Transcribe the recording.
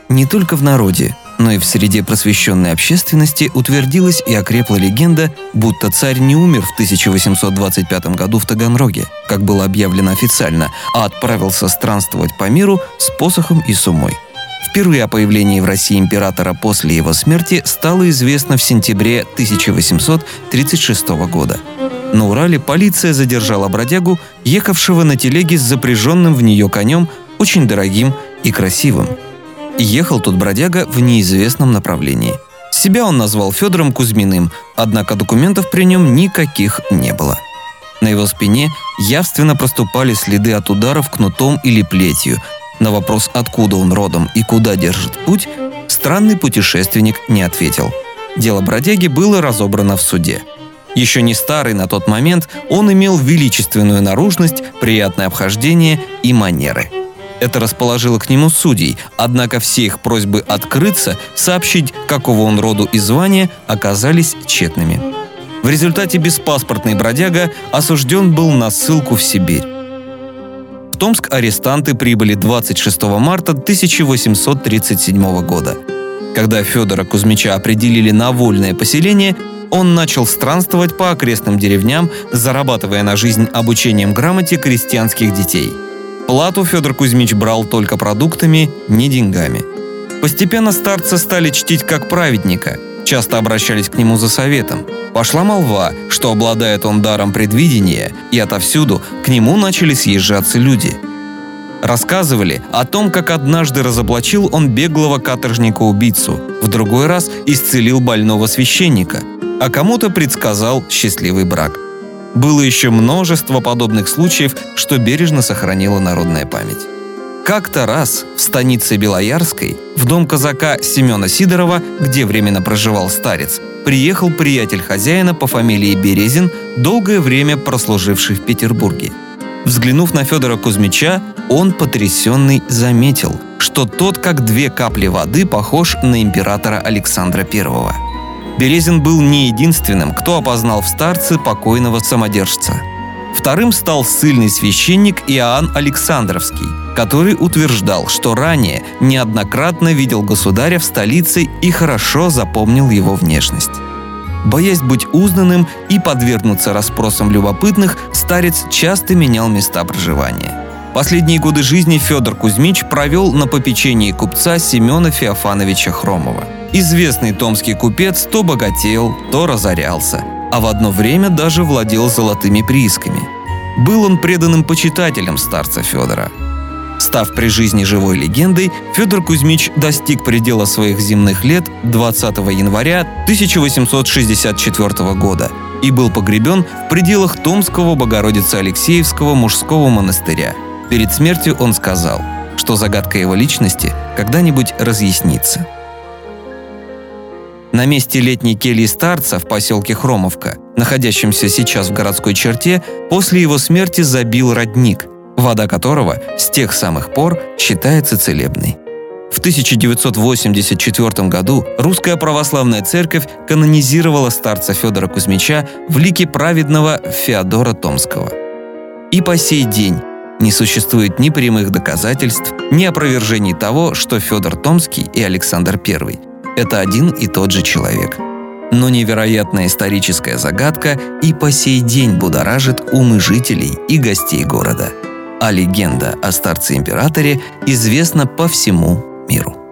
Не только в народе, но и в среде просвещенной общественности утвердилась и окрепла легенда, будто царь не умер в 1825 году в Таганроге, как было объявлено официально, а отправился странствовать по миру с посохом и сумой. Впервые о появлении в России императора после его смерти стало известно в сентябре 1836 года. На Урале полиция задержала бродягу, ехавшего на телеге с запряженным в нее конем, очень дорогим и красивым. Ехал тут бродяга в неизвестном направлении. Себя он назвал Федором Кузьминым, однако документов при нем никаких не было. На его спине явственно проступали следы от ударов кнутом или плетью. На вопрос, откуда он родом и куда держит путь, странный путешественник не ответил. Дело бродяги было разобрано в суде. Еще не старый на тот момент, он имел величественную наружность, приятное обхождение и манеры. Это расположило к нему судей, однако все их просьбы открыться, сообщить, какого он роду и звания, оказались тщетными. В результате беспаспортный бродяга осужден был на ссылку в Сибирь. В Томск арестанты прибыли 26 марта 1837 года. Когда Федора Кузьмича определили на вольное поселение, он начал странствовать по окрестным деревням, зарабатывая на жизнь обучением грамоте крестьянских детей. Плату Федор Кузьмич брал только продуктами, не деньгами. Постепенно старца стали чтить как праведника, часто обращались к нему за советом. Пошла молва, что обладает он даром предвидения, и отовсюду к нему начали съезжаться люди. Рассказывали о том, как однажды разоблачил он беглого каторжника-убийцу, в другой раз исцелил больного священника, а кому-то предсказал счастливый брак. Было еще множество подобных случаев, что бережно сохранила народная память. Как-то раз в станице Белоярской, в дом казака Семена Сидорова, где временно проживал старец, приехал приятель хозяина по фамилии Березин, долгое время прослуживший в Петербурге. Взглянув на Федора Кузьмича, он, потрясенный, заметил, что тот, как две капли воды, похож на императора Александра I. Березин был не единственным, кто опознал в старце покойного самодержца. Вторым стал ссыльный священник Иоанн Александровский, который утверждал, что ранее неоднократно видел государя в столице и хорошо запомнил его внешность. Боясь быть узнанным и подвергнуться расспросам любопытных, старец часто менял места проживания. Последние годы жизни Федор Кузьмич провел на попечении купца Семена Феофановича Хромова. Известный томский купец то богател, то разорялся, а в одно время даже владел золотыми приисками. Был он преданным почитателем старца Федора. Став при жизни живой легендой, Федор Кузьмич достиг предела своих земных лет 20 января 1864 года и был погребен в пределах Томского Богородицы-Алексеевского мужского монастыря. Перед смертью он сказал, что загадка его личности когда-нибудь разъяснится. На месте летней кельи старца в поселке Хромовка, находящемся сейчас в городской черте, после его смерти забил родник, вода которого с тех самых пор считается целебной. В 1984 году Русская Православная Церковь канонизировала старца Федора Кузьмича в лике праведного Феодора Томского. И по сей день не существует ни прямых доказательств, ни опровержений того, что Федор Томский и Александр I – это один и тот же человек. Но невероятная историческая загадка и по сей день будоражит умы жителей и гостей города. А легенда о старце-императоре известна по всему миру.